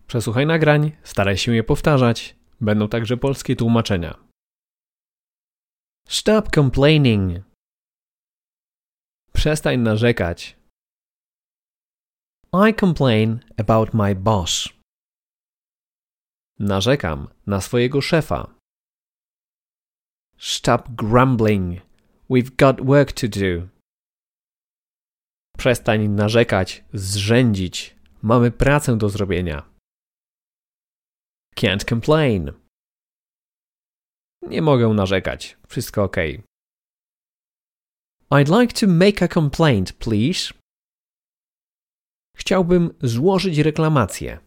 Przesłuchaj nagrań, staraj się je powtarzać. Będą także polskie tłumaczenia. Stop complaining. Przestań narzekać. I complain about my boss. Narzekam na swojego szefa. Stop grumbling. We've got work to do. Przestań narzekać, zrzędzić. Mamy pracę do zrobienia. Can't complain. Nie mogę narzekać. Wszystko ok. I'd like to make a complaint, please. Chciałbym złożyć reklamację.